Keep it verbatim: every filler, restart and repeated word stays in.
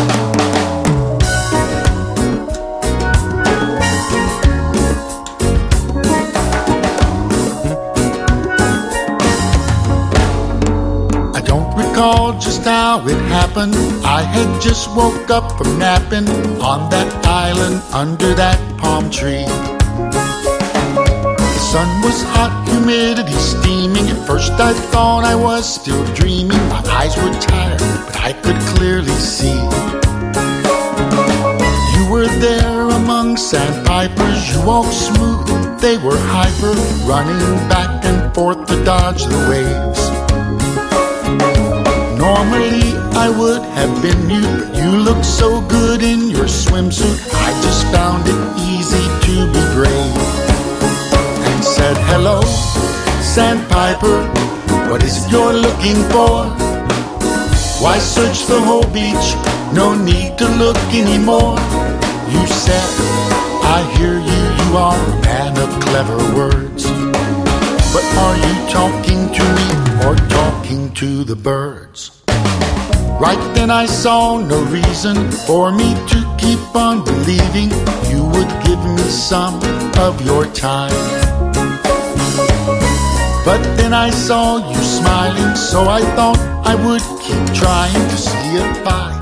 Just how it happened. I had just woke up from napping on that island under that palm tree. The sun was hot, humidity steaming. At first I thought I was still dreaming. My eyes were tired, but I could clearly see. You were there among sandpipers. You walked smooth, they were hyper, running back and forth to dodge the waves. Normally I would have been mute, but you looked so good in your swimsuit. I just found it easy to be brave and said, hello, sandpiper, what is it you're looking for? Why search the whole beach? No need to look anymore. You said, I hear you, you are a man of clever words. But are you talking to me or talking to the birds? Right then I saw no reason for me to keep on believing you would give me some of your time. But then I saw you smiling, so I thought I would keep trying to see if I